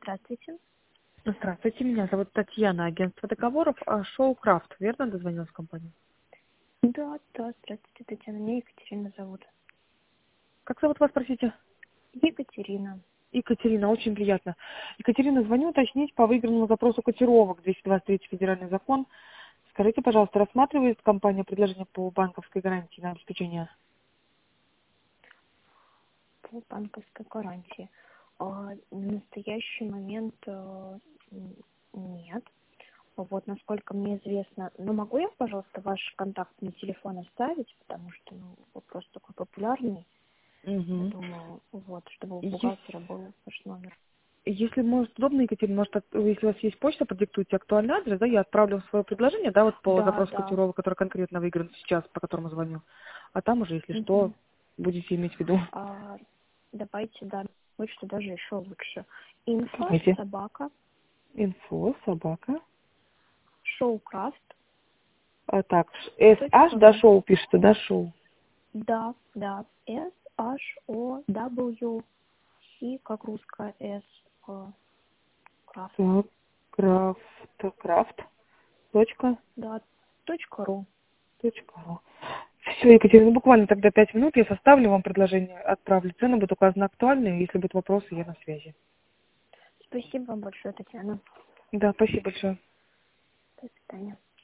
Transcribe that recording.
Здравствуйте. Здравствуйте, меня зовут Татьяна, агентство договоров Шоу Крафт. Верно дозвонилась в компанию? Да, здравствуйте, Татьяна. Меня Екатерина зовут. Как зовут вас, простите? Екатерина. Екатерина, очень приятно. Екатерина, звоню уточнить по выигранному запросу котировок 223 федеральный закон. Скажите, пожалуйста, рассматривает компания предложение по банковской гарантии на обеспечение? По банковской гарантии. В настоящий момент нет. Вот, насколько мне известно. Но могу я, пожалуйста, ваш контактный телефон оставить, потому что вопрос такой популярный. Я Угу. думаю, вот, чтобы у бухгалтера был ваш номер. Если может удобно, Екатерина, может, если у вас есть почта, продиктуйте актуальный адрес, да, я отправлю свое предложение, да, вот по Да, запросу да. котировок, который конкретно выигран сейчас, по которому звоню. А там уже, если что, Мгм. будете иметь в виду. Давайте, да, почту даже еще лучше. Инфо Давайте. собака Инфо, собака. showcraft. Так, SH, да, .ru. шоу пишется, да, шоу. Да, SHOW, и как русская S, крафт, Так, крафт, точка, да, .ру. точка ру. Все, Екатерина, буквально тогда 5 минут, я составлю вам предложение, отправлю. Цены будут указаны актуальные, если будут вопросы, я на связи. Спасибо вам большое, Татьяна. Да, спасибо большое. До свидания.